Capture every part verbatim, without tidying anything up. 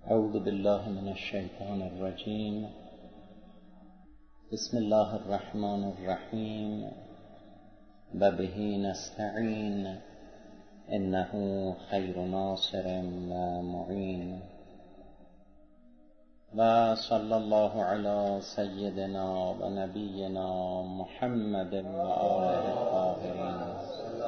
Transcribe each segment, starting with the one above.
اعوذ بالله من الشیطان الرجیم. بسم الله الرحمن الرحیم و به نستعین انه خیر ناصر و معین. و صلی الله علی سیدنا و نبینا محمد و آله الطاهرین.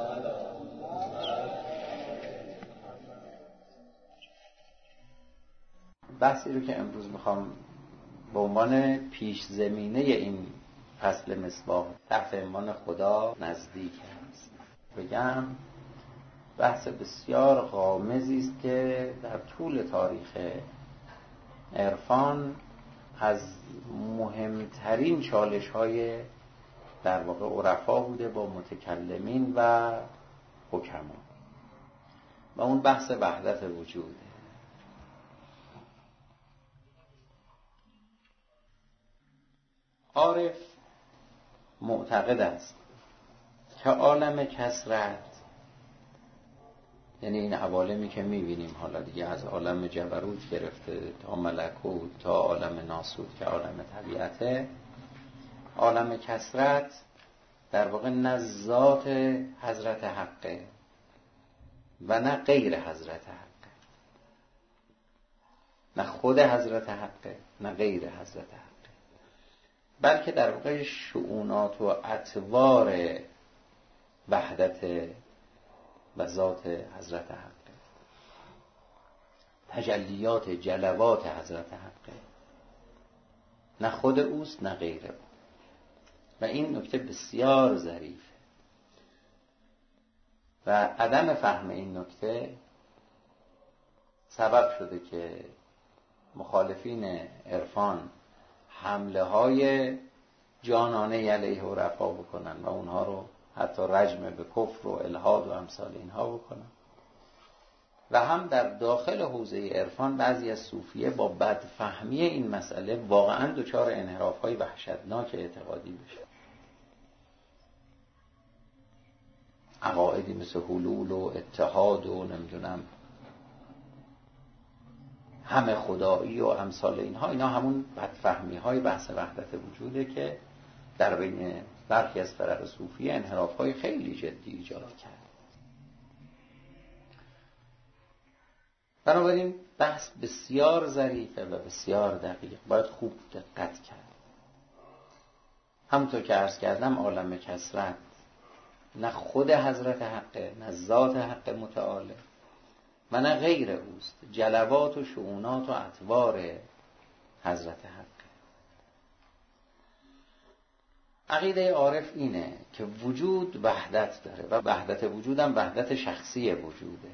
بحثی رو که امروز میخوام به عنوان پیش زمینه این فصل مصباح تحت عنوان خدا نزدیک است بگم، بحث بسیار غامضی است که در طول تاریخ عرفان از مهمترین چالش های در واقع عرفا بوده با متکلمین و حکما، و اون بحث وحدت وجوده. عارف معتقد است که عالم کثرت، یعنی این عوالمی که میبینیم حالا دیگه، از عالم جبروت گرفته تا ملکوت تا عالم ناسوت که عالم طبیعته، عالم کثرت در واقع نه ذات حضرت حقه و نه غیر حضرت حقه، نه خود حضرت حقه نه غیر حضرت حقه، بلکه در واقع شؤونات و اطوار وحدت و ذات حضرت حقه، تجلیات جلوات حضرت حقه، نه خود اوست نه غیر او. و این نکته بسیار ظریفه و عدم فهم این نکته سبب شده که مخالفین عرفان حمله های جانانه علیه عرفا بکنن و اونها رو حتی رجم به کفر و الحاد و امثال اینها بکنن، و هم در داخل حوزه عرفان بعضی از صوفیه با بدفهمی این مسئله واقعا دچار انحراف‌های وحشتناک اعتقادی بشه. عقایدی مثل حلول و اتحاد و نمیدونم همه خدایی و امثال اینها، اینا همون بدفهمی های بحث وحدت وجوده که در بین برخی از فرق صوفیه انحراف های خیلی جدی ایجاد کرد. بنابراین بحث بسیار ظریفه و بسیار دقیق، باید خوب دقت کرد. همونطور که عرض کردم عالم کثرت نه خود حضرت حقه نه ذات حق متعالی و نه غیر اوست، جلوات و شؤونات و اطوار حضرت حق. عقیده عارف اینه که وجود وحدت داره و وحدت وجود هم وحدت شخصی وجوده.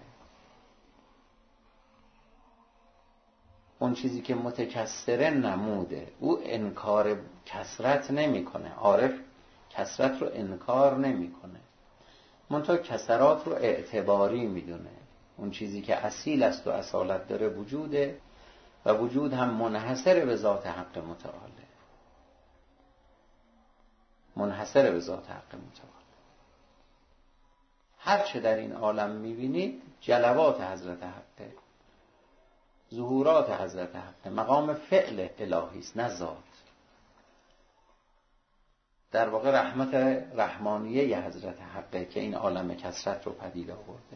اون چیزی که متکثره نموده، او انکار کثرت نمیکنه. عارف کثرت رو انکار نمیکنه، منتها کثرات رو اعتباری میدونه. اون چیزی که اصیل است و اصالت داره وجوده و وجود هم منحصر به ذات حق متعالی، منحصر به ذات حق متعالی. هر چه در این عالم میبینید جلوات حضرت حقه، ظهورات حضرت حقه، مقام فعل الهی است نه ذات. در واقع رحمت رحمانیه حضرت حقه که این عالم کثرت رو پدید آورده.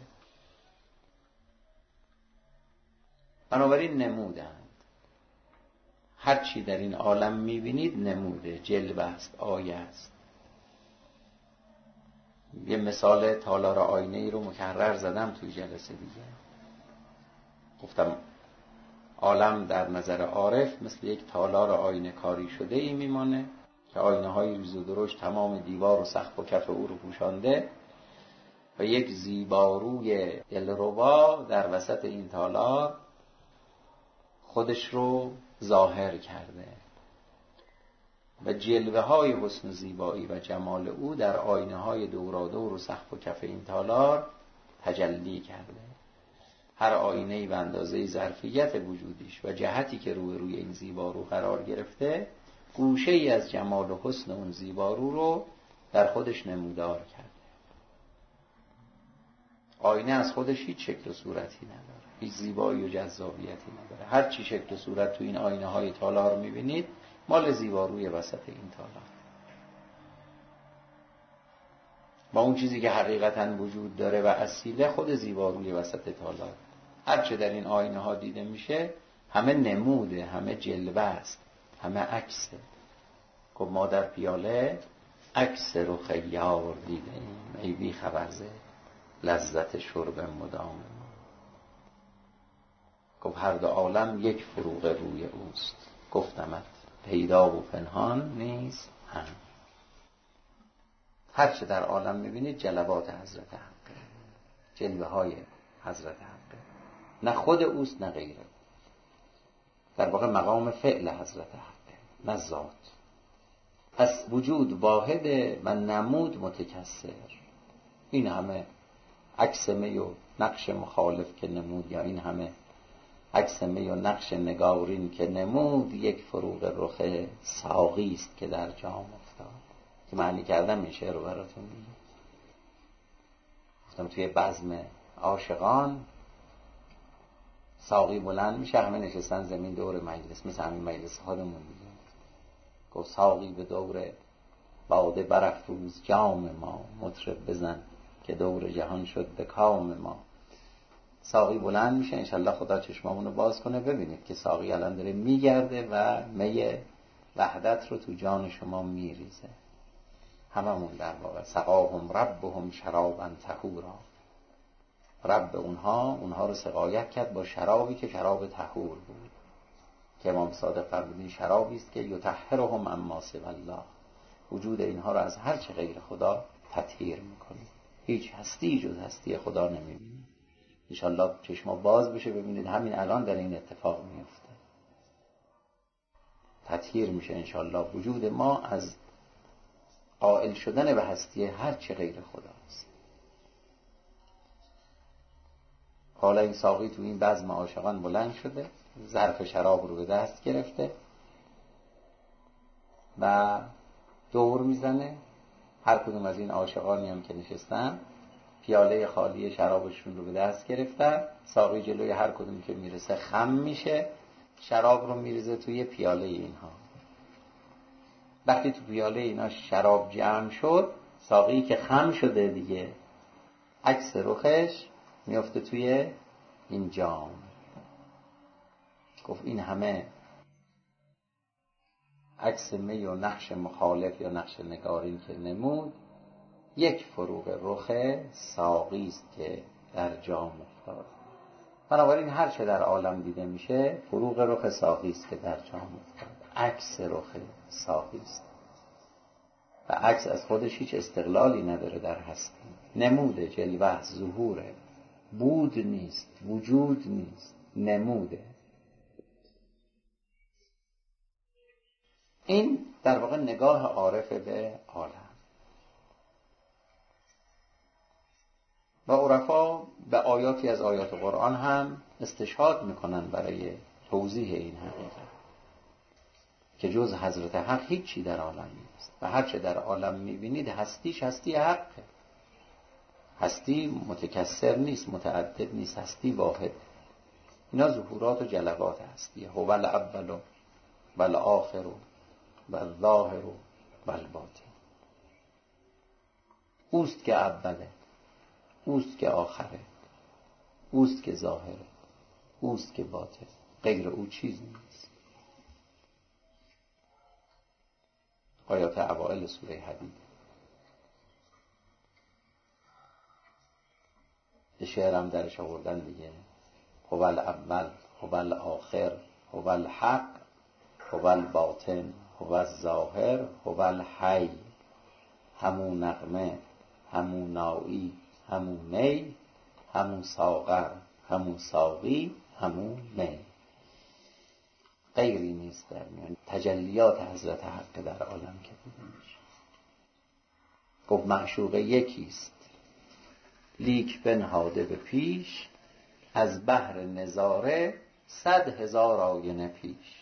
بنابراین نمودند، هر چی در این عالم میبینید نموده، جلوه است، آیه است. یه مثال تالار آینه ای رو مکرر زدم توی جلسه دیگه، گفتم عالم در نظر عارف مثل یک تالار آینه کاری شده ای میمانه که آینه های ریز و درشت تمام دیوار و سقف و کف او رو پوشانده و یک زیباروی دلربا در وسط این تالار خودش رو ظاهر کرده و جلوه های حسن و زیبایی و جمال او در آینه های دورادور و سقف و کف این تالار تجلی کرده. هر آینه‌ای به اندازه ظرفیت وجودیش و جهتی که روی روی این زیبارو قرار گرفته، گوشه ای از جمال و حسن اون زیبارو رو در خودش نمودار کرده. آینه از خودش هیچ شکل و صورتی نداره، هیچ زیبایی و جذابیتی نداره. هر چی شکل و صورت تو این آینه های تالار میبینید مال زیباروی وسط این تالار. با اون چیزی که حقیقتا وجود داره و اصیله خود زیباروی وسط تالار. هر چه در این آینه ها دیده میشه همه نموده، همه جلوه است، همه عکسه. خب ما در پیاله عکس رخ یار دیده ایم، ای بی خبرزه لذت شرب مدام. گفت هر دو عالم یک فروغ روی اوست، گفتمت پیدا و پنهان نیست هم. هر چه در عالم میبینید جلوات حضرت حقه، جلوه های حضرت حقه، نه خود اوست نه غیره. در واقع مقام فعل حضرت حقه، نه ذات. پس وجود واحد و نمود متکثر. این همه عکس می و نقش مخالف که نمود، یا این همه عکس می و نقش نگارین که نمود، یک فروغ رخ ساقی است که در جام افتاد. که معنی کردم این شعر رو براتون میگم. گفتم توی بزم عاشقان ساقی بلند میشه، همه نشستن زمین دور مجلس، مثل همین مجلس خودمون دیگه. گفت ساقی به دور باده برافروز جام ما، مطرب بزن که دور جهان شد به کام ما. ساقی بلند میشه، انشالله خدا چشمامونو باز کنه ببینید که ساقی الان داره میگرده و می وحدت رو تو جان شما میریزه. هممون در واقع سقاهم ربهم شرابا طهورا. رب اونها اونها رو سقایت کرد با شرابی که شراب طهور بود، که امام صادق فرمودن شرابی است که یطهرهم عما سوی الله، وجود اینها رو از هر چه غیر خدا تطهیر میکنه. هیچ هستی جز هستی خدا نمیبینید. انشالله چشما باز بشه ببینید همین الان در این اتفاق میفته. تطهیر میشه انشالله وجود ما از قائل شدن به هستی هر چه غیر خداست. حالا این ساقی تو این بزم عاشقان بلند شده، ظرف شراب رو به دست گرفته و دور میزنه. هر کدوم از این عاشقانی هم که نشستن پیاله خالی شرابشون رو به دست گرفتن. ساقی جلوی هر کدوم که میرسه خم میشه، شراب رو میریزه توی پیاله اینها. وقتی تو پیاله اینا شراب جمع شد، ساقی که خم شده دیگه عکس رخش میفته توی این جام. گفت این همه عکس می و نقش مخالف یا نقش نگارین که نمود، یک فروغ رخ ساقی است که در جام افتاد. بنابراین هر چه در عالم دیده میشه فروغ رخ ساقی است که در جام افتاد، عکس رخ ساقی است. و عکس از خودش هیچ استقلالی نداره در هستی، نموده، جلوه، ظهوره، بود نیست، وجود نیست، نموده. این در واقع نگاه عارف به عالم. و عرفا به آیاتی از آیات قرآن هم استشهاد میکنن برای توضیح این حقیقت که جز حضرت حق هیچی در عالم نیست و هر چه در عالم میبینید هستیش هستی حقه. هستی متکثر نیست، متعدد نیست، هستی واحد. اینا ظهورات و جلوات هستیه. هو الاول و الاخر و الظاهر و الباطن. اوست که اوله، اوست که آخره، اوست که ظاهره، اوست که باطن. غیر او چیز نیست. آیات اوائل سوره حدید. یه شعرم درش آوردن دیگه. هو الاول، هو الاخر، هو الحق، هو الباطن، هو الظاهر، هو الحی. همون نغمه، همون نائی، همون می، همون ساغر، همون ساقی، همون می. غیری نیست در میان. تجلیات حضرت حق در عالم که دیده میشه. گفت معشوق یکیست لیک بنهاده به پیش، از بحر نظاره صد هزار آینه پیش.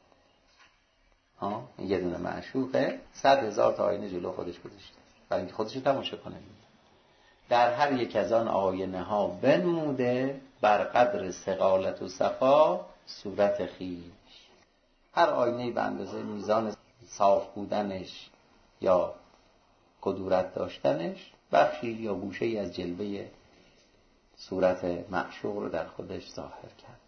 ها یه دونه معشوقه، صد هزار تا آینه جلو خودش گذاشته برای اینکه خودش رو تماشا کنه. در هر یک از آن آینه ها بنموده، بر قدر ثقالت و صفا صورت خویش. هر آینه به اندازه میزان صاف بودنش یا کدورت داشتنش بخشی یا گوشه‌ای از جلوه صورت معشوق رو در خودش ظاهر کرد.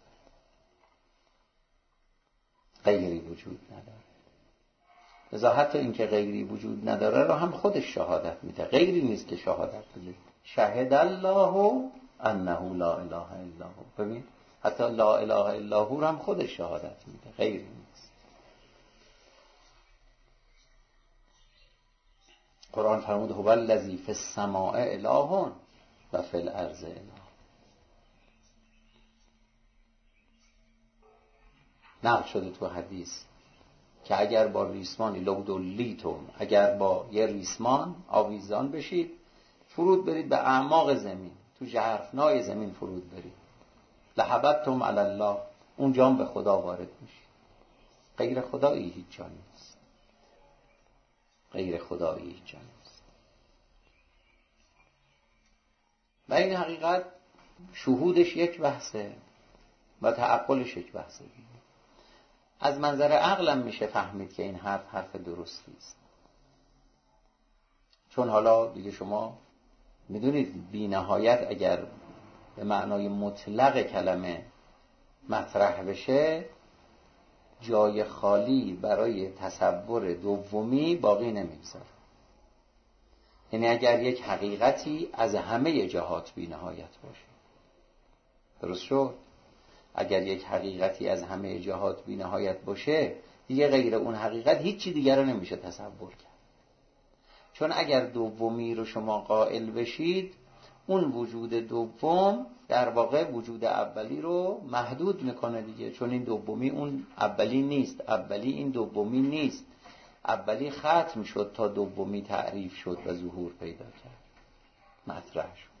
غیری وجود نداره. لذا حتی اینکه غیری وجود نداره رو هم خودش شهادت میده. غیری نیست که شهادت بده. شهد الله انه لا اله الا هو. ببین حتی لا اله الا هو رو هم خودش شهادت میده، غیری نیست. قرآن فرمود هو الذی فی السماء اله و فی الارض اله. نقل شده تو حدیث که اگر با ریسمانی لو دلیتم، اگر با یه ریسمان آویزان بشید، فرود برید به اعماق زمین، تو ژرفنای زمین فرود برید، لحبتم علی الله، اونجا به خدا وارد میشید. غیر خدایی هیچ جا نیست. غیر خدایی هیچ جا نیست. و این حقیقت شهودش یک بحثه و تعقلش یک بحثه. از منظر عقلم میشه فهمید که این حرف حرف درستی است. چون حالا دیگه شما میدونید بی نهایت اگر به معنای مطلق کلمه مطرح بشه، جای خالی برای تصور دومی باقی نمیگذاره. یعنی اگر یک حقیقتی از همه جهات بی نهایت باشه، درست شد؟ اگر یک حقیقتی از همه جهات بی نهایت باشه، دیگه غیر اون حقیقت هیچی دیگر رو نمیشه تصور کرد. چون اگر دومی رو شما قائل بشید، اون وجود دوم در واقع وجود اولی رو محدود میکنه دیگه. چون این دومی اون اولی نیست، اولی این دومی نیست. اولی ختم شد تا دومی تعریف شد و ظهور پیدا کرد، مطرح شد.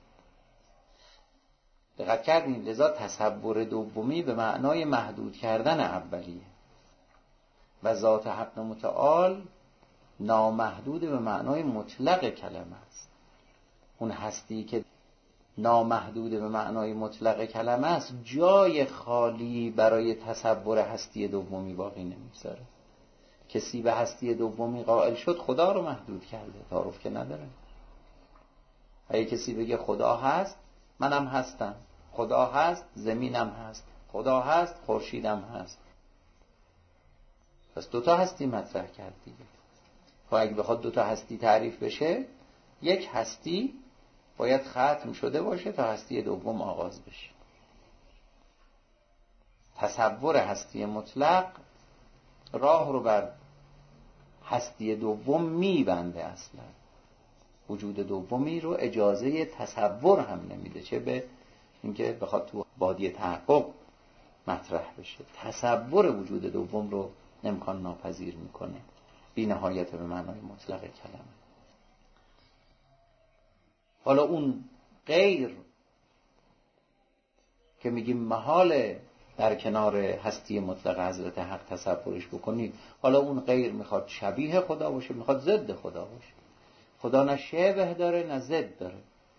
دقت کردین؟ لذا تصور دومی به معنای محدود کردن اولیه و ذات حق متعال نامحدود به معنای مطلق کلمه است. اون هستی که نامحدود به معنای مطلق کلمه است، جای خالی برای تصور هستی دومی باقی نمیذاره. کسی به هستی دومی قائل شد خدا رو محدود کرده، تعارف که نداره. اگه کسی بگه خدا هست، منم هستم، خدا هست، زمینم هست، خدا هست، خورشیدم هست، پس دوتا هستی مطرح کرد دیگه. خب اگه بخواد دوتا هستی تعریف بشه، یک هستی باید ختم شده باشه تا هستی دوم آغاز بشه. تصور هستی مطلق راه رو بر هستی دوم میبنده. اصلا وجود دومی رو اجازه تصور هم نمیده، چه به اینکه بخواد تو بادی تحقق مطرح بشه. تصور وجود دوم رو امکان ناپذیر میکنه، بی نهایت به معنای مطلق کلمه. حالا اون غیر که میگیم محاله در کنار هستی مطلق حضرت حق تصورش بکنید، حالا اون غیر میخواد شبیه خدا باشه، میخواد ضد خدا باشه. خدا نه شبه داره نه ضد داره.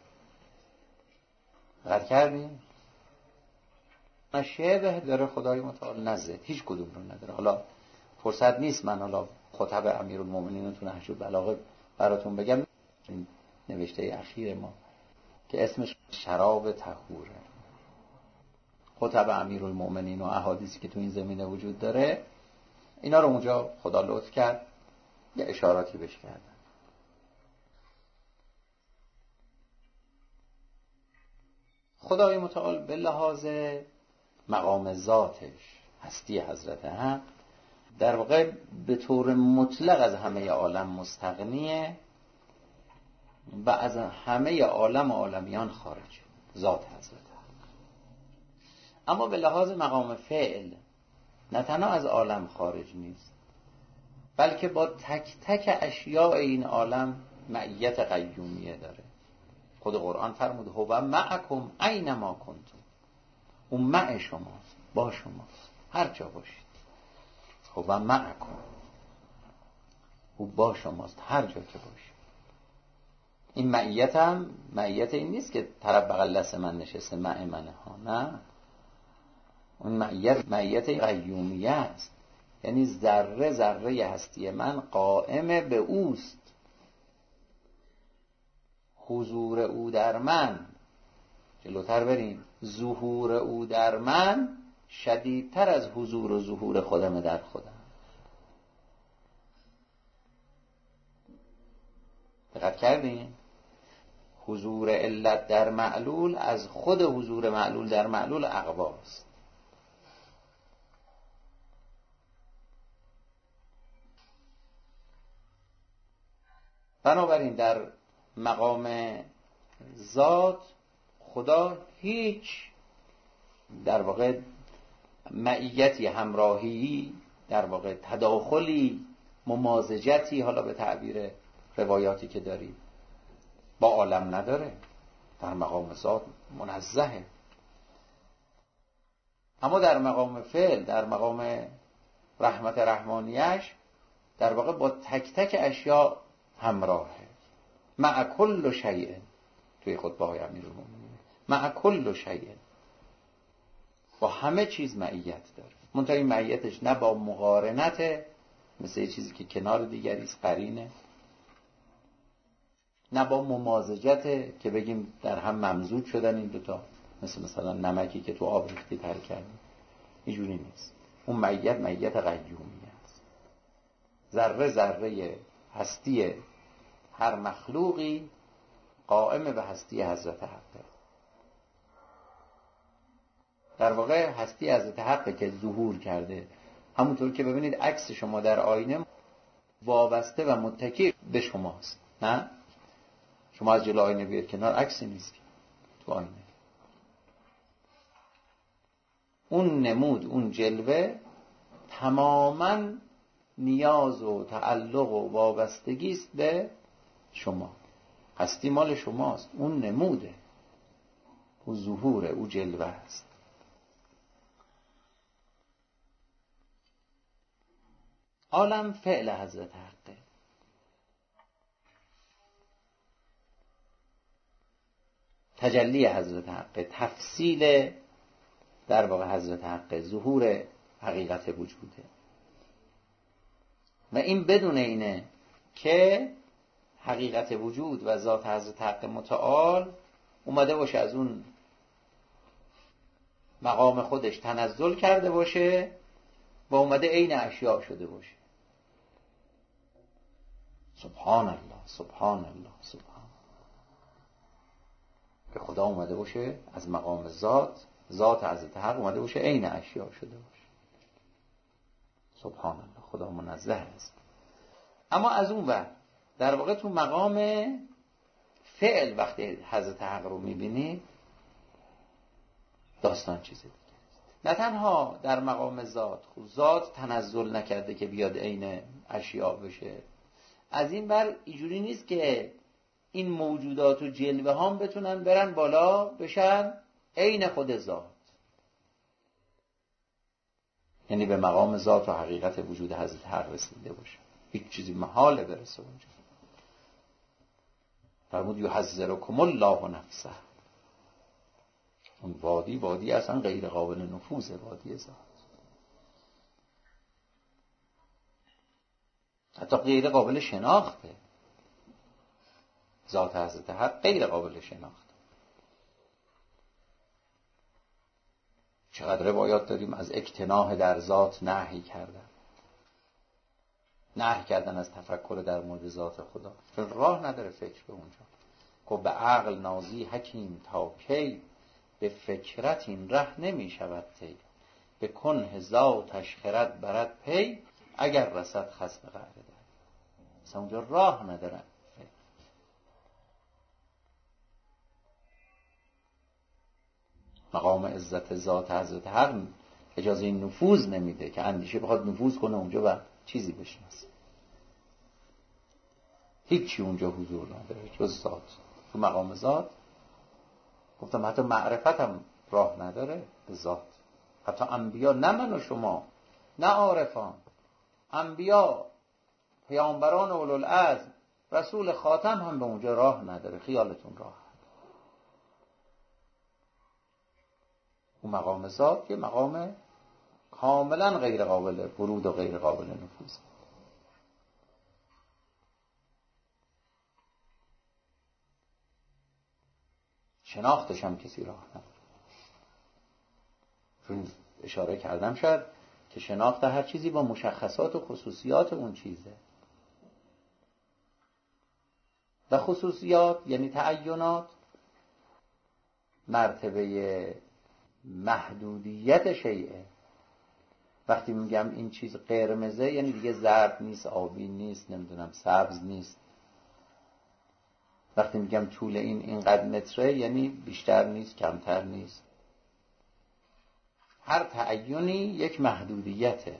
غور کردین؟ نه شبه داره خدای متعال نه ضد، هیچ کدوم رو نداره. حالا فرصت نیست من حالا خطب امیرالمومنین رو تو نهج البلاغه براتون بگم، این نوشته اخیر ما که اسمش شراب طهوره. خطب امیرالمومنین و احادیثی که تو این زمینه وجود داره، اینا رو اونجا خدا لطف کرد یه اشاراتی بهش کردن. خدای متعال به لحاظ مقام ذاتش، هستی حضرت حق، در واقع به طور مطلق از همه عالم مستغنیه و از همه عالم و عالمیان خارج، ذات حضرت حق. اما به لحاظ مقام فعل نه تنها از عالم خارج نیست، بلکه با تک تک اشیاء این عالم معیت قیومیه داره. خود قرآن فرمود هو معکم اینما کنتم، اون مع شماست، با شماست، هر جا باشید. هو معکم، او با شماست هر جا که باشید. این معیت هم معیت این نیست که طرف بغل دست من نشسته مع منه ها، نه، اون معیت معیت قیومیه است، یعنی ذره ذره هستی من قائم به اوست، حضور او در من، جلوتر بریم، ظهور او در من شدیدتر از حضور و ظهور خودم در خودم. دقت کردین؟ حضور علت در معلول از خود حضور معلول در معلول اقواست. بنابراین در مقام ذات خدا هیچ در واقع معیتی، همراهی، در واقع تداخلی، ممازجتی، حالا به تعبیر روایاتی که داریم، با عالم نداره. در مقام ذات منزهه. اما در مقام فعل، در مقام رحمت رحمانیش، در واقع با تک تک اشیاء همراهه. مع کل شیء، توی خطبه های امیرالمومنین، مع کل شیء، با همه چیز معیت داره. منتها این معیتش نه با مقارنت، مثل یه چیزی که کنار دیگریست قرینه، نه با ممازجت که بگیم در هم ممزوج شدن این دوتا، مثل مثلا نمکی که تو آب ریختی تر کردی. اینجوری نیست. اون معیت معیت قیومی است. ذره ذره هستی هر مخلوقی قائم به هستی حضرت حقه. در واقع هستی حضرت حقه که ظهور کرده. همونطور که ببینید عکس شما در آینه وابسته و متکی به شماست، نه؟ شما از جلو آینه بیاید کنار، عکسی نیست تو آینه. اون نمود، اون جلوه تماماً نیاز و تعلق و وابستگی است به شما. هستی مال شماست، اون نموده، اون ظهوره، اون جلوه است. عالم فعل حضرت حقه. تجلی حضرت حقه، تفصیل در واقع حضرت حقه، ظهور حقیقت وجوده. و این بدون اینه که حقیقت وجود و ذات حضرت حق متعال اومده باشه از اون مقام خودش تنزل کرده باشه و اومده عین اشیاء شده باشه. سبحان الله، سبحان الله، سبحان. که خدا اومده باشه از مقام ذات، ذات حضرت حق اومده باشه عین اشیاء شده باشه. سبحان الله، خدا منزه است. اما از اون ور در واقع تو مقام فعل وقتی حضرت حق رو میبینی داستان چیز دیگه است. نه تنها در مقام ذات، خود ذات تنزل نکرده که بیاد عین اشیاء بشه، از این بر اینجوری نیست که این موجودات و جلوه هم بتونن برن بالا بشن عین خود ذات، یعنی به مقام ذات و حقیقت وجود حضرت حق رسیده باشه. هیچ چیزی محاله برسه اونجا. فرمود یحذرکم الله نفسه. اون وادی وادی اصلا غیر قابل نفوذه، وادی ذات، حتی غیر قابل شناخته. ذات حضرت حق غیر قابل شناخته. چقدر روایات داریم از اکتناح در ذات نهی کردن، نهی کردن از تفکر در مورد ذات خدا، چون راه نداره فکر به اونجا. که به عقل نازی حکیم تا کی، به فکرت این ره نمی شود تی، به کنه ذاتش خرد برد پی، اگر رسد خصم قهر در. مثلا اونجا راه نداره. مقام عزت ذات حضرت حق اجازه این نفوذ نمیده که اندیشه بخواد نفوذ کنه اونجا و چیزی بشناسه. هیچی اونجا حضور نداره جز ذات. تو مقام ذات گفتم حتی معرفت هم راه نداره به ذات. حتی انبیا، نه من و شما، نه عارفان، انبیا، پیامبران اولوالعزم رسول خاتم هم به اونجا راه نداره، خیالتون راه. اون مقام ذات یه مقام کاملا غیر قابل ورود و غیر قابل نفوذ. شناختش هم کسی راه نداره. چون اشاره کردم شد که شناخت هر چیزی با مشخصات و خصوصیات اون چیزه. و خصوصیات یعنی تعینات مرتبه محدودیت شیئه. وقتی میگم این چیز قرمزه یعنی دیگه زرد نیست، آبی نیست، نمیدونم سبز نیست. وقتی میگم طول این اینقدر متره یعنی بیشتر نیست، کمتر نیست. هر تعینی یک محدودیته،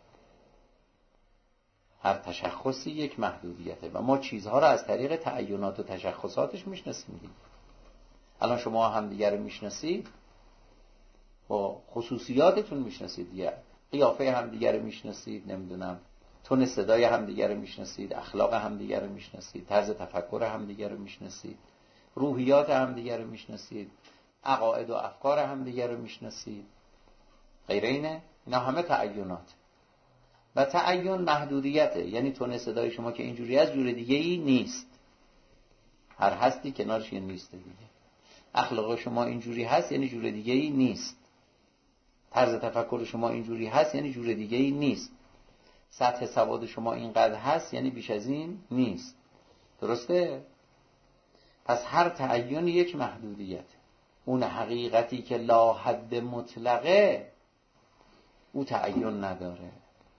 هر تشخصی یک محدودیته و ما چیزها را از طریق تعینات و تشخصاتش میشناسیم. الان شما هم دیگر رو میشناسید، با خصوصیاتتون میشناسید دیگه. قیافه هم دیگر رو میشناسید، نمیدونم تون صدای هم دیگر رو میشناسید، اخلاق هم دیگر رو میشناسید، طرز تفکر هم دیگر رو میشناسید، روحیات هم دیگر رو میشناسید، عقاید و افکار هم دیگر رو میشناسید. غیر اینه؟ اینا همه تعینات. و تعین محدودیته، یعنی تون صدای شما که اینجوری از جور دیگه ای نیست، هر هستی کنارش یه نیست دیگه. اخلاق شما اینجوری هست یعنی جور دیگه ای نیست. طرز تفکر شما اینجوری هست یعنی جور دیگه ای نیست. سطح سواد شما اینقدر هست یعنی بیش از این نیست. درسته؟ پس هر تعین یک محدودیت. اون حقیقتی که لا حد مطلقه او تعین نداره.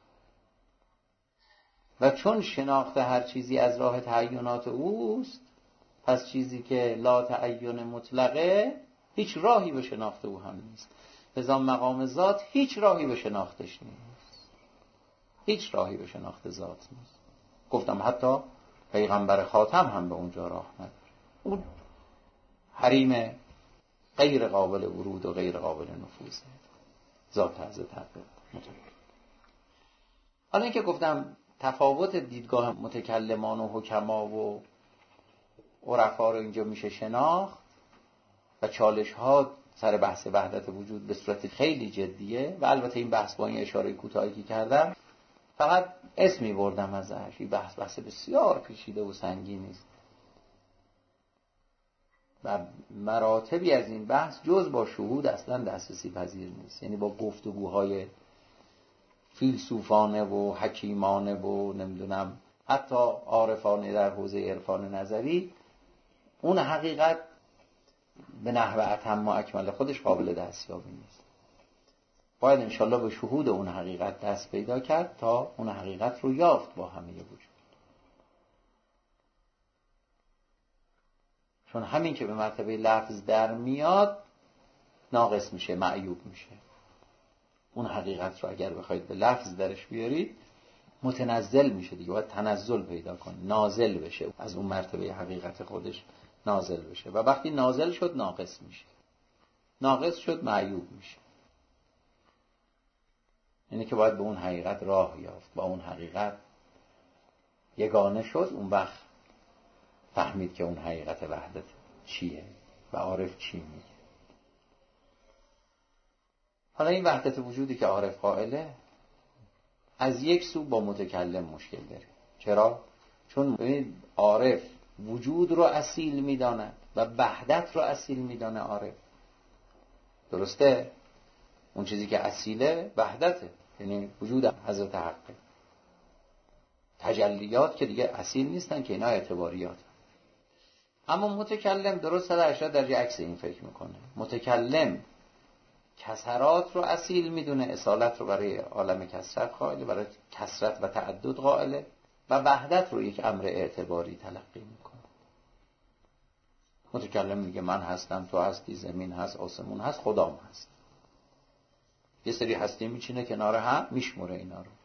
و چون شناخت هر چیزی از راه تعینات اوست، پس چیزی که لا تعین مطلقه هیچ راهی به شناخت او هم نیست. لذا مقام ذات هیچ راهی به شناختش نیست. هیچ راهی به شناخت ذات نیست. گفتم حتی پیغمبر خاتم هم به اونجا راه نداره. اون حریم غیر قابل ورود و غیر قابل نفوذه. ذات از تحقیق متعال. حالا اینکه گفتم تفاوت دیدگاه متکلمان و حکما و عرفا رو اینجا میشه شناخت و چالش ها سر بحث وحدت وجود به صورت خیلی جدیه. و البته این بحث با این اشاره کوتاهی که کردم فقط اسمی بردم ازش. این بحث بحث بسیار پیچیده و سنگینی است و مراتبی از این بحث جز با شهود اصلا دسترسی پذیر نیست. یعنی با گفتگوهای فیلسوفانه و حکیمانه و نمیدونم حتی عارفانه در حوزه عرفان نظری اون حقیقت به نحو اتم و اکمل خودش قابل دستیابی نیست. باید انشالله به شهود اون حقیقت دست پیدا کرد تا اون حقیقت رو یافت با همه وجود. چون همین که به مرتبه لفظ در میاد ناقص میشه، معیوب میشه. اون حقیقت رو اگر بخواید به لفظ درش بیارید متنزل میشه دیگه. باید تنزل پیدا کنه، نازل بشه، از اون مرتبه حقیقت خودش نازل بشه و وقتی نازل شد ناقص میشه، ناقص شد معیوب میشه. یعنی که باید به اون حقیقت راه یافت، با اون حقیقت یگانه شد، اون وقت فهمید که اون حقیقت وحدت چیه و عارف چی میگه. حالا این وحدت وجودی که عارف قائله از یک سو با متکلم مشکل داره. چرا؟ چون ببینید عارف وجود رو اصیل میداند و وحدت رو اصیل میدانه عارف. درسته؟ اون چیزی که اصیله وحدته، یعنی وجود حضرت حقه. تجلیات که دیگه اصیل نیستن که اینا اعتباریات. اما متکلم درست صد و هشتاد درجه عکس این فکر میکنه. متکلم کسرات رو اصیل میدونه، اصالت رو برای عالم کسرت قائله، برای کسرت و تعدد قائله و وحدت رو یک امر اعتباری تلقی میکنه. متکلم میگه من هستم، تو هستی، زمین هست، آسمون هست، خدام هست. یه سری هستی میچینه کنار هم، میشموره اینا رو.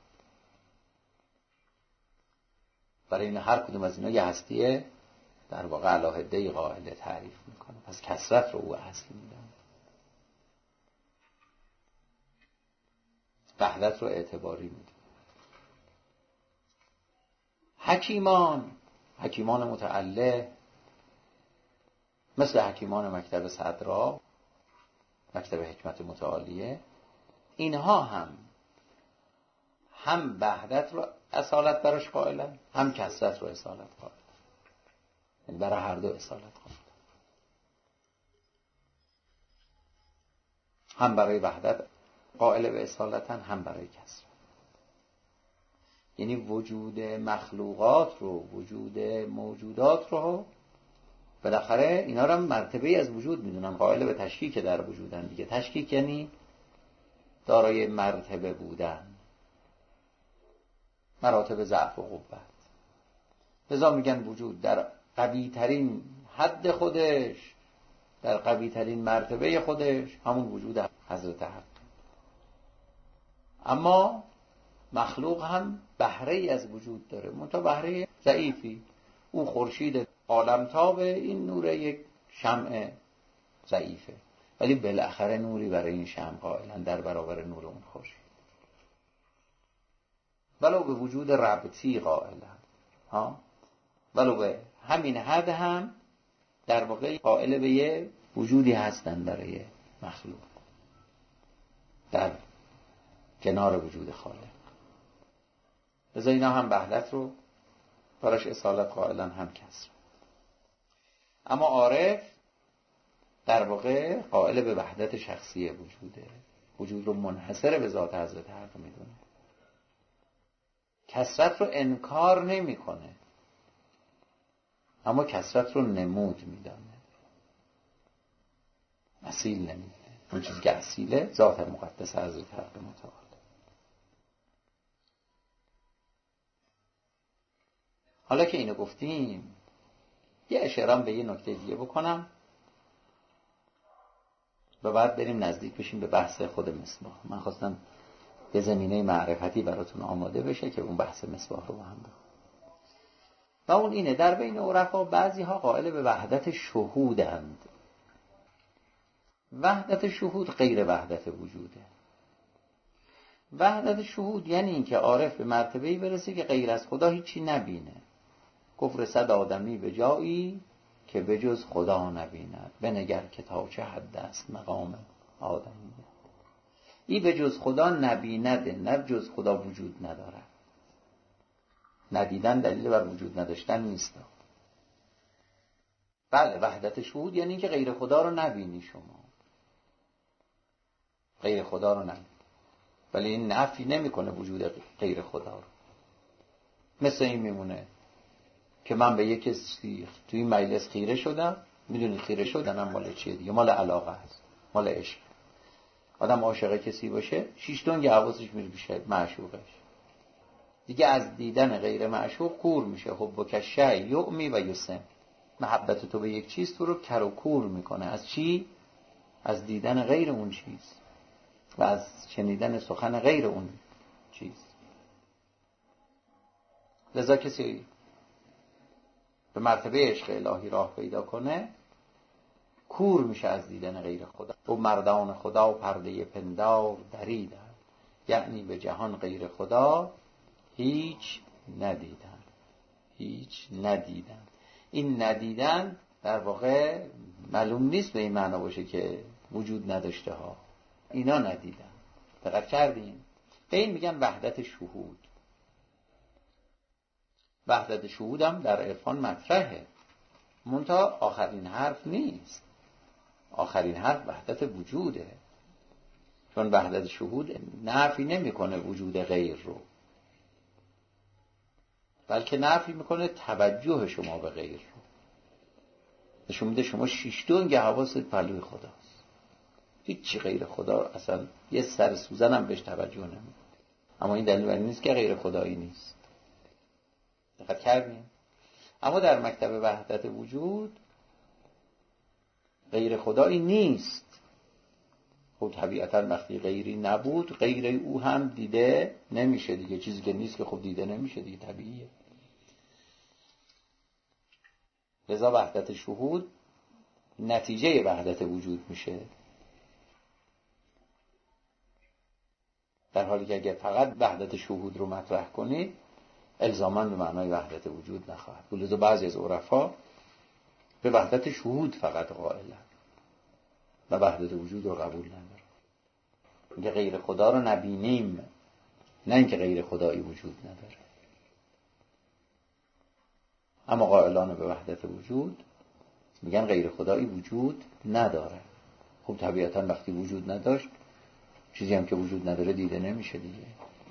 برای این هر کدوم از اینا یه هستیه در واقع علاهده قائله تعریف میکنه. پس کسرت رو او اصل میدن، وحدت رو اعتباری میدن. حکیمان حکیمان متعله مثل حکیمان مکتب صدرا، مکتب حکمت متعالیه، اینها هم هم وحدت رو اصالت براش قائلن، هم کثرت رو اصالت قائلن، یعنی برای هر دو اصالت قائلن، هم برای وحدت قائل به اصالتن، هم برای کثرت. یعنی وجود مخلوقات رو، وجود موجودات رو بالاخره اینا رو هم مرتبه از وجود میدونن، قائل به تشکیک در وجودن دیگه. تشکیک یعنی دارای مرتبه بودن، مراتب ضعف و قوت. لذا میگن وجود در قوی ترین حد خودش، در قوی ترین مرتبه خودش همون وجود حضرت حق. اما مخلوق هم بهره ای از وجود داره، منتها بهره ضعیفی. او خورشید عالمتاب، این نور یک شمع ضعیفه، ولی بالاخره نوری برای این شمع قائلن در برابر نور اون خورشید. ولو به وجود ربطی قائلن، ها، ولو به همین حد هم در واقع قائل به یه وجودی هستن برای مخلوق در کنار وجود خالق. لذا اینا هم وحدت رو براش اصالت قائلن، هم کسر. اما عارف در واقع قائل به وحدت شخصی وجوده، وجود رو منحصر به ذات حضرت حق میدونه، کثرت رو انکار نمیکنه، اما کثرت رو نمود میدانه، اصیل نمیدونه. اون چیزی که اصیله ذات مقدس حضرت حق متعال. حالا که اینو گفتیم یه اشاره به یه نکته دیگه بکنم و بعد بریم نزدیک بشیم به بحث خود مصباح. من خواستم یه زمینه معرفتی براتون آماده بشه که اون بحث مصباح رو با هم بکنم. و اون اینه، در بین عرفا بعضی ها قائل به وحدت شهودند. وحدت شهود غیر وحدت وجوده. وحدت شهود یعنی این که عارف به مرتبه‌ای برسه که غیر از خدا هیچی نبینه. گفت رسد آدمی به جایی که به جز خدا نبیند، بنگر که تا چه حد است مقام آدمی. این به جز خدا نبینده، نه جز خدا وجود نداره. ندیدن دلیل بر وجود نداشتن نیست. بله، وحدت شهود یعنی که غیر خدا رو نبینی، شما غیر خدا رو نبینی، ولی این نفی نمیکنه وجود غیر خدا رو. مثل این میمونه که من به یک کسی توی این مجلس خیره شدم، میدونید خیره شدنم مال چیه دیگه؟ مال علاقه است، مال عشق. آدم عاشق کسی باشه شیش دنگ حواسش میره پیش معشوقش، دیگه از دیدن غیر معشوق کور میشه. خب با کشه یعمی و یسم، محبت تو به یک چیز تو رو کر و کور میکنه. از چی؟ از دیدن غیر اون چیز و از شنیدن سخن غیر اون چیز. لذا کسی به مرتبه عشق الهی راه پیدا کنه کور میشه از دیدن غیر خدا. و مردان خدا و پرده پندار دریدن، یعنی به جهان غیر خدا هیچ ندیدن. هیچ ندیدن. این ندیدن در واقع معلوم نیست به این معنا باشه که وجود نداشته ها، اینا ندیدن. دقت کردیم؟ به این میگن وحدت شهود. وحدت شهود هم در عرفان مطرحه، منتها آخرین حرف نیست. آخرین حرف وحدت وجوده، چون وحدت شهود نفی نمیکنه وجود غیر رو، بلکه نفی میکنه توجه شما به غیر رو. نشون میده شما شیش دنگ حواست پلوی خداست، هیچی غیر خدا اصلا یه سر سوزن هم بهش توجه نمیکنه. اما این دلیل بر این نیست که غیر خدایی نیست. دقت کردیم؟ اما در مکتب وحدت وجود غیر خدایی نیست. خب طبیعتا وقتی غیری نبود غیر او هم دیده نمیشه دیگه. چیزی که نیست که خب دیده نمیشه دیگه، طبیعیه. لذا وحدت شهود نتیجه وحدت وجود میشه، در حالی که اگر فقط وحدت شهود رو مطرح کنید الزاما به معنای وحدت وجود نخواهد بود. لذا بعضی از عرفا به وحدت شهود فقط قائلن و وحدت وجود رو قبول ندارن. میگه غیر خدا رو نبینیم، نه اینکه غیر خدایی وجود نداره. اما قائلان به وحدت وجود میگن غیر خدایی وجود نداره. خب طبیعتا وقتی وجود نداشت، چیزی هم که وجود نداره دیده نمیشه دیگه.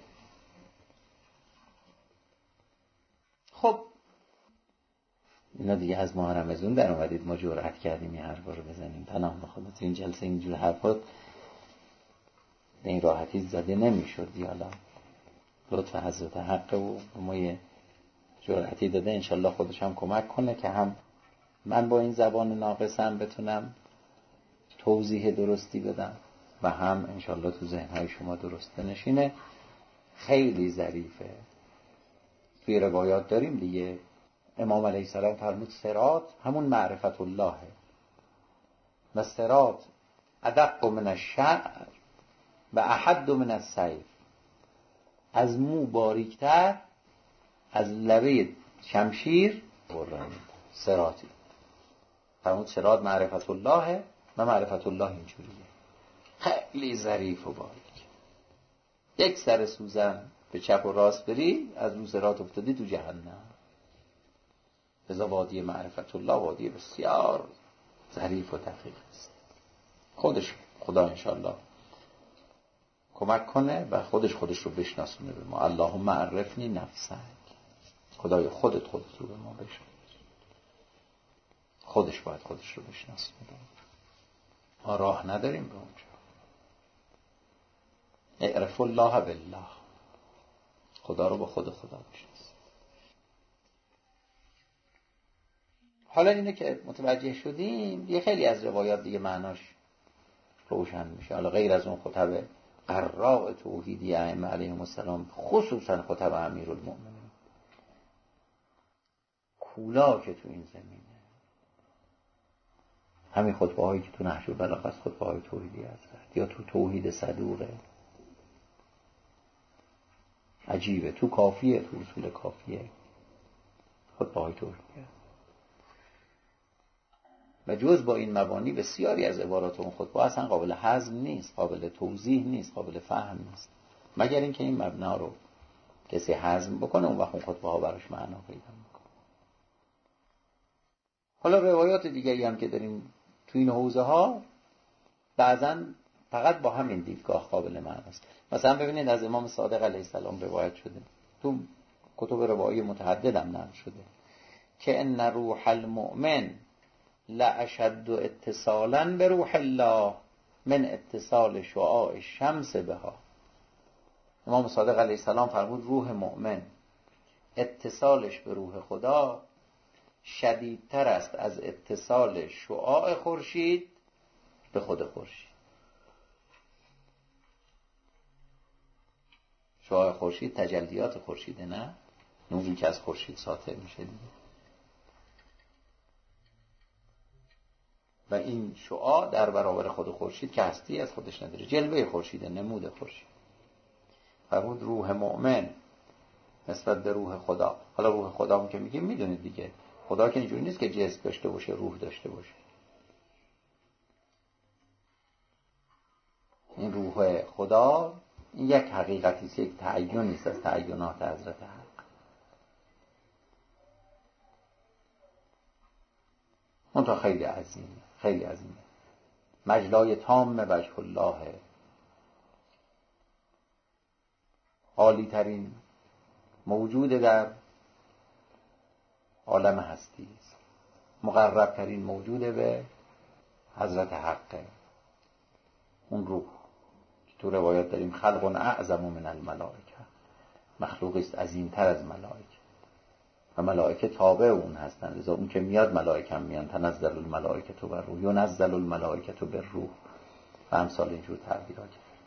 خب اینا دیگه از ماه رمضان در اومدید، ما جرأت کردیم این حرفا رو بزنیم. پناه به خدا، تو این جلسه اینجور حرفا به این راحتی زده نمیشد. حالا لطف حضرت حق و ما یه جرأتی داده، انشالله خودش هم کمک کنه که هم من با این زبان ناقصم بتونم توضیح درستی بدم و هم انشالله تو ذهنهای شما درست نشینه. خیلی ظریفه. توی روایات داریم دیگه، امام علیه السلام فرمود صراط همون معرفت اللهه و صراط ادق من الشعر و احد من السیف، از مو باریکتر، از لبه شمشیر برند. صراطی فرمود صراط معرفت اللهه و معرفت الله اینجوریه. خیلی ظریف و باریک. یک سر سوزن به چپ و راست بری، از رو صراط افتادی تو جهنم. لذا وادی معرفت الله وادی بسیار ظریف و دقیق است. خودش خدا انشالله کمک کنه و خودش خودش رو بشناسونه به ما. اللهم عرفنی نفسک، خدای خودت خودت رو به ما بشناس. خودش باید خودش رو بشناسونه. ما راه نداریم به اونجا. اعرف الله بالله، خدا رو با خود خدا بشناس. حالا اینه که متوجه شدیم، یه خیلی از روایات دیگه معناش روشن میشه. حالا غیر از اون خطبه قراء توحیدی ائمه علیهم السلام، خصوصا خطبه امیرالمؤمنین، کولا که تو این زمینه، همین خطبه هایی که تو نهج البلاغه است، خطبه های توحیدی هست، یا تو توحید صدوقه عجیبه، تو کافیه، تو اصول کافیه خطبه های توحیدی هست. و جز با این مبانی بسیاری از عبارات اون خطبه اصلا قابل هضم نیست، قابل توضیح نیست، قابل فهم نیست، مگر اینکه این مبنا رو کسی هضم بکنه، اون وقت اون خطبه ها براش معنا پیدا میکنه. حالا روایات دیگری هم که داریم تو این حوزه ها بعضا فقط با همین دیدگاه قابل معنی است. مثلا ببینید از امام صادق علیه السلام روایت شده، تو کتب روایی متعدد هم نقل شده که ان روح المؤمن لاشد اتصالا به روح الله من اتصال شعاع الشمس بها. امام صادق علیه السلام فرمود روح مؤمن اتصالش به روح خدا شدیدتر است از اتصال شعاع خورشید به خود خورشید. شعاع خورشید تجلیات خورشیده، نه نوری که از خورشید ساطع میشه دیگه. و این شعاع در برابر خود خورشید که هستی از خودش نداره، جلوه خورشیده، نمود خورشید. فرمود روح مؤمن نسبت به روح خدا. حالا روح خدا هم که میگیم میدونید دیگه، خدا که اینجوری نیست که جسم داشته باشه، روح داشته باشه. این روح خدا این یک حقیقتی است، یک تعیینی است از تعیینات حضرت حق. اون تا خیلی عظیمه، خیلی عظیمه. مجلای تام وجه الله، عالی ترین موجود در عالم هستی است، مقرب ترین موجود به حضرت حقه. اون روح که تو روایات داریم خلق اعظم من الملائکه، مخلوقی است عظیمتر از ملائکه و ملائکه تابع اون هستند. لذا اون که میاد ملائکه هم میان. تنزل الملائکه تو بر روح، ینزل الملائکه تو بر روح و امثال اینجور تعبیرات.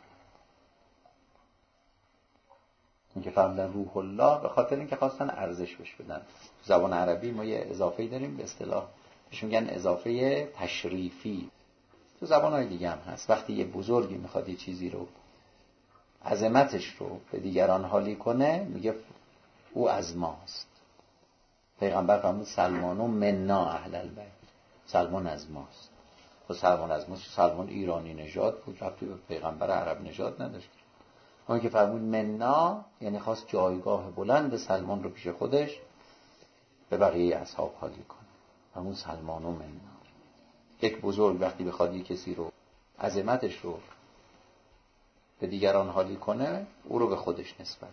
این که فرمودن روح الله به خاطر اینکه خواستن ارزش بهش بدن. زبان عربی ما یه اضافه‌ای داریم به اصطلاح بهش میگن اضافه تشریفی. تو زبان‌های دیگه هم هست. وقتی یه بزرگی میخواد یه چیزی رو، عظمتش رو به دیگران حالی کنه، میگه او از ماست. پیغمبر فرمود سلمان و منا اهل البیت، سلمان از ماست. و سلمان از ماست، سلمان ایرانی نژاد بود، ربطی به پیغمبر عرب نژاد نداشت. اون که فرمود منا یعنی خواست جایگاه بلند سلمان رو پیش خودش به بقیه اصحاب حالی کنه. فرمود سلمان و منا. یک بزرگ وقتی بخواد یک کسی رو عظمتش رو به دیگران حالی کنه، او رو به خودش نسبت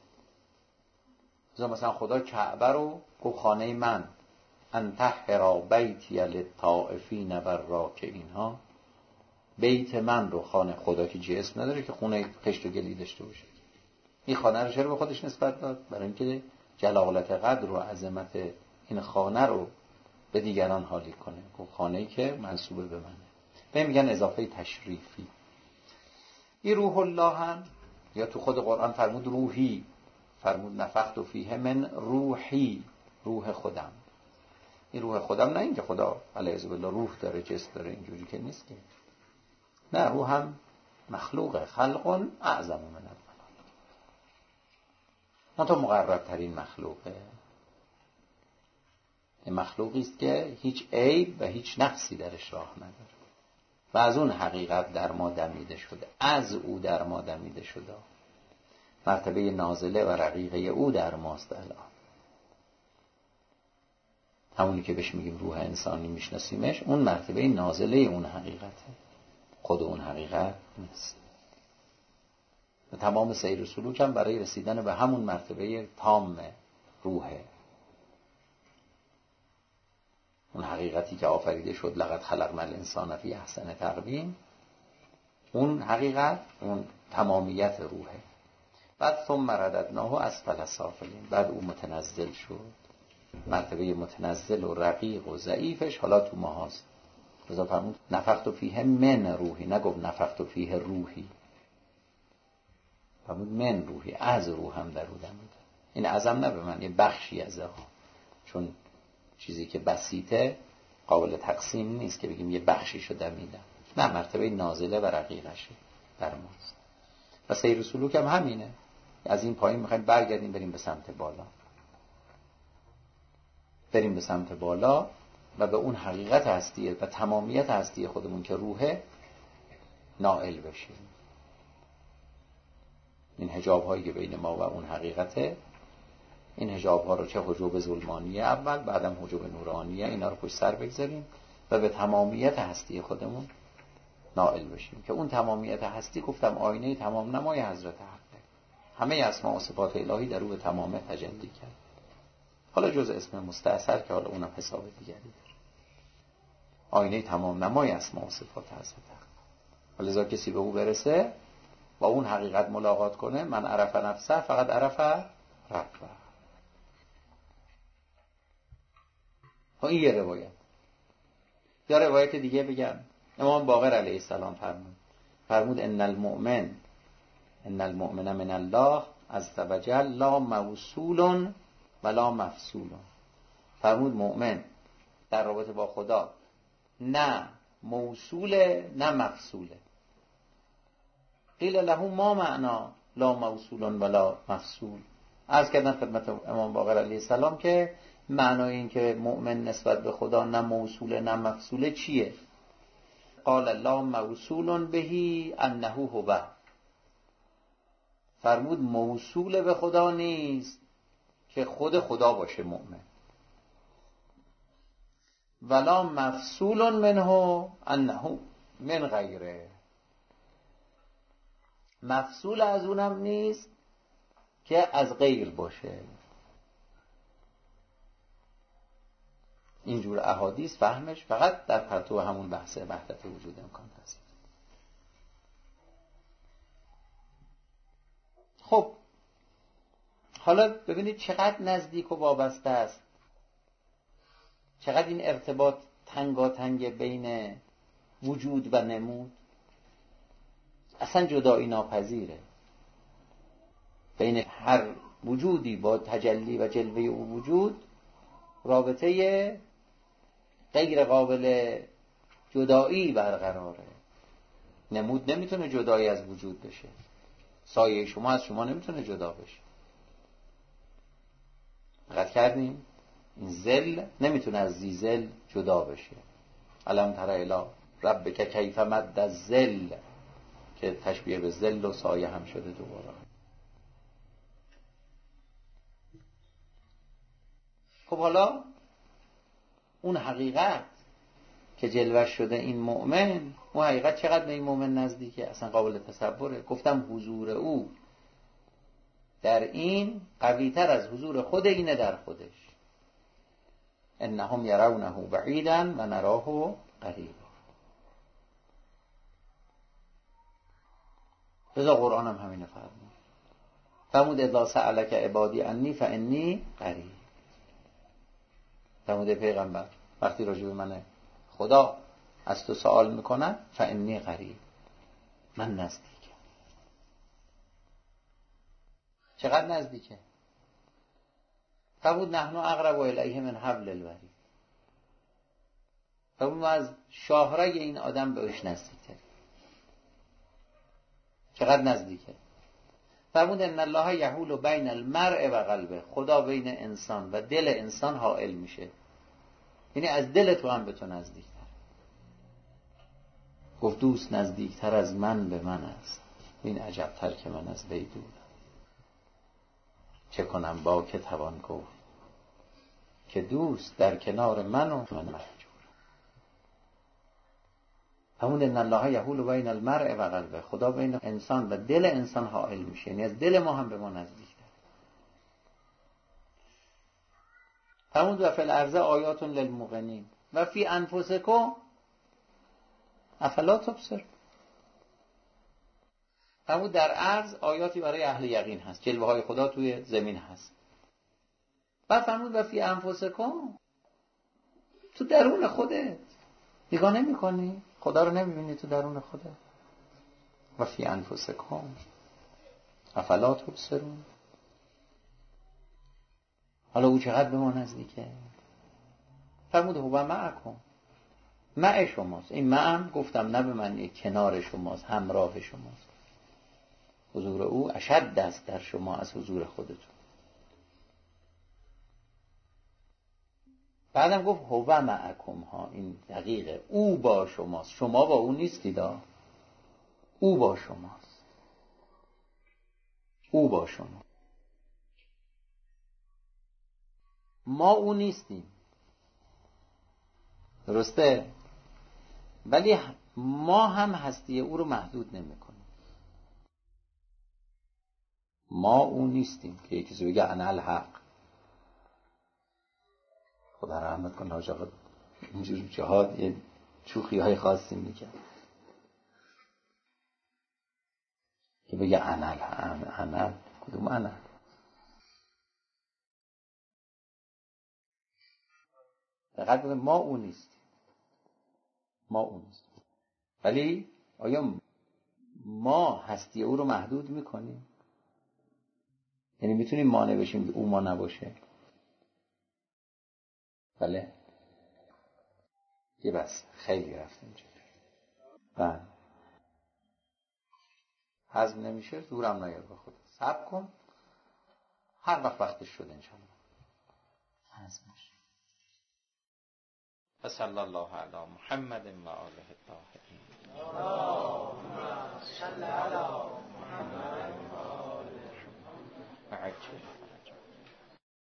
میده. مثلا خدا کعبه رو گفت خانه من ان طهر بیتی للطائفین والراکعین ها، بیت من رو، خانه خدا که چه اسم نداره که خونه خشت و گلی داشته باشه، این خانه رو چرا به خودش نسبت داد؟ برای اینکه جلالت قدر و عظمت این خانه رو به دیگران حالی کنه. گفت خانه‌ای که منسوب به منه. به میگن اضافه تشریفی. این روح الله هم یا تو خود قرآن فرمود روحی، فرمود نفخت فیه من روحی، روح خودم. این روح خودم نه اینکه خدا علیه بالله روح داره، جسم داره، اینجوری که نیست که. نه، روح هم مخلوقه، خلق اعظم من الملائکه. نه تو مقرب ترین مخلوقه. این مخلوقی است که هیچ عیب و هیچ نقصی درش راه نداره و از اون حقیقت در ما دمیده شده، از او در ما دمیده شده. مرتبه نازله و رقیقه او در ماست الان. همونی که بهش میگیم روح انسانی میشناسیمش، اون مرتبه نازله اون حقیقته، خود اون حقیقت نیست. و تمام سیر و سلوک هم برای رسیدن به همون مرتبه تام روحه، اون حقیقتی که آفریده شد لقد خلقنا الانسان فی احسن تقویم، اون حقیقت، اون تمامیت روحه. بعد ثم رددناه اسفل سافلین، بعد اون متنزل شد، مرتبه متنزل و رقیق و ضعیفش حالا تو ما هست. لذا فرمود نفخت فیه من روحی، نگفت نفخت فیه روحی، فرمود من روحی، از روحم در او دمیده. این ازم نه به من یه بخشی از ها، چون چیزی که بسیطه قابل تقسیم نیست که بگیم یه بخشی شو دمیدم. نه، مرتبه نازله و رقیقشه در ماست. و سیر سلوک هم همینه. از این پایین میخوایم برگردیم بریم به سمت بالا، بریم به سمت بالا و به اون حقیقت هستیه و تمامیت هستی خودمون که روحه نائل بشیم. این حجاب هایی که بین ما و اون حقیقته، این حجاب ها رو چه حجاب ظلمانیه اول، بعدم حجاب نورانیه، اینا رو پشت سر بگذاریم و به تمامیت هستی خودمون نائل بشیم که اون تمامیت هستی گفتم آینه تمام نمای حضرت حقه. همه اسماء و صفات الهی در او به تمامه تجلی کرد. حالا جز اسم مستأثر که حالا اونم حساب دیگری داره. آینه تمام نمای اسماء و صفات حضرت حق. ولذا کسی به او برسه با اون حقیقت ملاقات کنه، من عرف نفسه فقط عرف ربه. ها این یه روایت. یا روایت دیگه بگم، امام باقر علیه السلام فرمود فرمود ان المؤمن ان المؤمن من الله عز وجل لا موصول ولا مفصول. فرمود مؤمن در رابطه با خدا نه موصوله نه مفصوله. قیل له ما معنا لا موصول ولا مفصول. عرض کردن خدمت امام باقر علیه السلام که معنای این که مؤمن نسبت به خدا نه موصول نه مفصوله چیه؟ قال لا موصول بهی انه هو. فرمود موصول به خدا نیست که خود خدا باشه مؤمن، ولا مفصول منه انه من غیره. مفصول از اونم نیست که از غیر باشه. اینجور احادیث فهمش فقط در پرتو همون بحث وحدت وجود امکان هست. خب حالا ببینید چقدر نزدیک و وابسته است، چقدر این ارتباط تنگاتنگ بین وجود و نمود، اصلا جدایی ناپذیره. بین هر وجودی با تجلی و جلوه او وجود رابطه غیر قابل جدایی برقراره. نمود نمیتونه جدایی از وجود بشه، سایه شما از شما نمیتونه جدا بشه. دقت کردیم این ذل نمیتونه از زیزل جدا بشه. علم تر الی ربک کیف مد الذل که تشبیه به ذل و سایه هم شده دوباره. خب حالا اون حقیقت که جلوه شده این مؤمن، اون حقیقت چقدر به این مؤمن نزدیکه؟ اصلا قابل تصوره. گفتم حضور او در این قوی‌تر از حضور خود اینه در خودش. انهم یرونه بعیدا و نراه قریبا. رضا قرآن هم همینه فرمود. فرمود اذا سألک عبادی انی فانی قریب. فرمود پیغمبر وقتی راجع به من خدا از تو سوال میکنن فانی قریب، من نزدیکم. چقدر نزدیکه؟ فرمود نحن اقرب الیه من حبل الورید. فرمود ما از شاهرگ این آدم بهش نزدیکتریم. چقدر نزدیکه؟ فرمود ان الله یحول بین المرء و قلبه. خدا بین انسان و دل انسان حائل میشه، یعنی از دل تو هم به تو نزدیکتر. گفت دوست نزدیکتر از من به من است، این عجبتر که من از وی دورم. چه کنم با که توان گفت که دوست در کنار من و من محجور. همون ان الله یحول بین المرء و قلبه. خدا بین انسان و دل انسان حائل میشه، یعنی از دل ما هم به ما نزدیکتر. همون و فی الارض آیات للموقنین و فی انفسکم افلا تبصرون. همون در ارض آیاتی برای اهل یقین هست، جلوه های خدا توی زمین هست. بعد فرمود و فی انفسکم، تو درون خودت نگاه نمی کنی؟ خدا رو نمی بینی تو درون خودت؟ و فی انفسکم افلا تبصرون. حالا او چقدر به ما نزدیکه؟ فرمود هو معکم، مع شماست. این معم گفتم نه به معنی کنار شماست، همراه شماست. حضور او اشد است در شما از حضور خودتون. بعدم گفت هو معکم ها، این دقیقه، او با شماست، شما با او نیستید، او با شماست، او با شما. ما او نیستیم، درسته؟ ولی ما هم هستی او رو محدود نمی کنیم. ما او نیستیم که یکی بگه انا الحق. خدا رحمت کنه حاج آقا اینجور جهاد یه چوخی های خاصی میکرد که بگه انا الحق. انا کدوم انا؟ دقیق بگه ما او نیستیم، ما او نیستیم. ولی آیا ما هستی او رو محدود میکنیم؟ یعنی میتونیم مانع بشیم که او ما نباشه؟ بله یه بس خیلی رفتیم اینجا. بله هضم نمیشه دورم نیار با خود، صبر کن هر وقت وقتش شد انشاءالله هضم میشه. صلی الله علی محمد و آله الطاهرین. اللهم صل علی محمد و آله محمد.